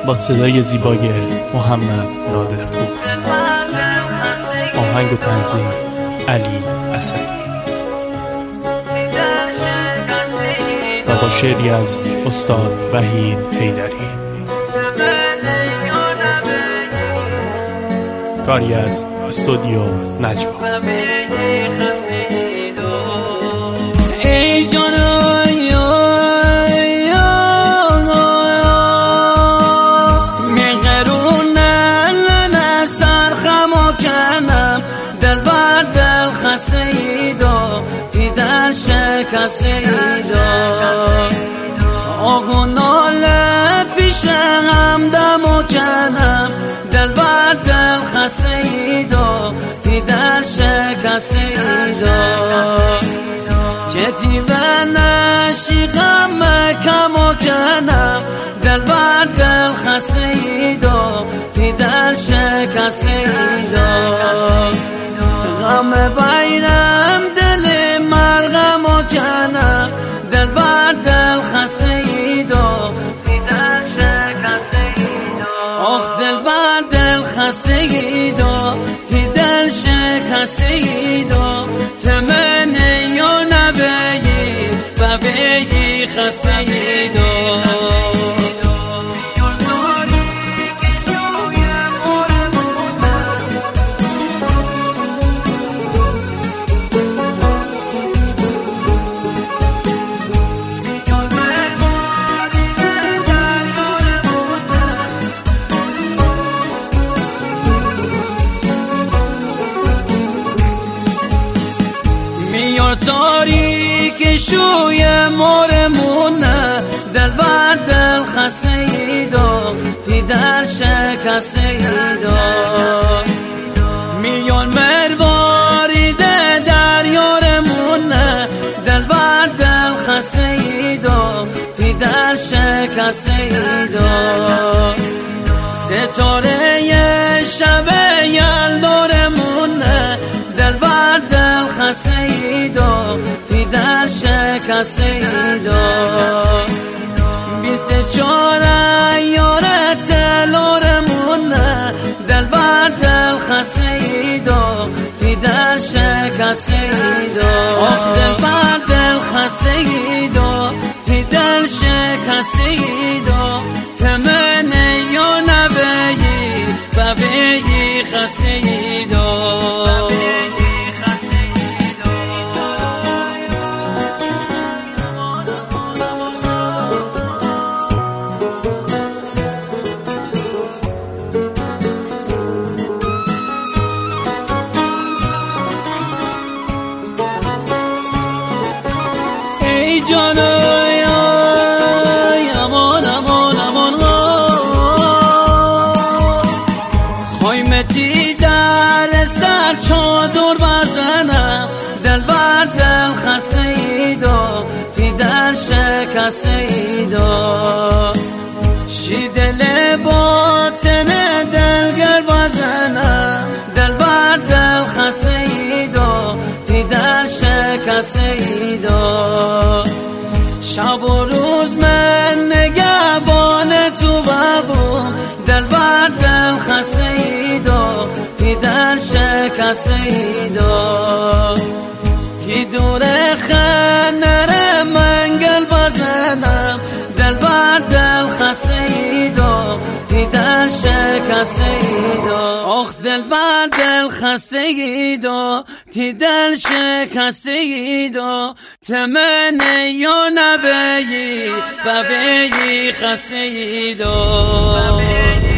با صدای زیبای محمد نادرپور. آهنگ و تنظیم علی اسدی و با شعری از استاد وحید حیدری. کاری از استودیو نجوا. ای جانای مقرونن سرخمو کنم دل بر دل خسیدو تی دل شکسیدو آگو ناله پیش هم دمو کنم دل بر دل خسیدو تی دل شکسیدو چتی و نشیقم مکمو کنم دل بر دل خسیدو تی دل شکسیدو غم بیرم دل مرغمو کنم دل بر دل خسیدو تی دل شکسیدو آخ دل بر دل خسیدو تی دل شکسیدو تمنی و نبیی و بیی خسیدو تاریک شوی مورمونه دل بر دل خسیدو تی دل شکسیدو میان مروارید در یارمونه دل بر دل خسیدو تی دل شکسیدو ستاره شب یلدارمونه دل بر دل خسیدو تی دل شکسیدو 24 یارت لارمونه دل بر دل خسیدو تی دل شکسیدو آخ دل بر دل خسیدو تی دل شکسیدو تمنی و نبیی و بیی خسیدو ای جانای امان امان امان خایمتی در سر چادر بزنم دل بر دل خسیدو تی دل شکسیدو شی دل باطن دلگر بزنم دل بر دل خسیدو تی دل شکسیدو شب و روز من نگهبان تو ببوم دل بر دل خسیدو تی دل شکسیدو تی دور خنر منگل بزنم دل بر دل خسیدو تی دل شکسیدو آخ دل بر دل خسیدو تی دل شکسیدو تمنی و نبیی و بیی خسیدو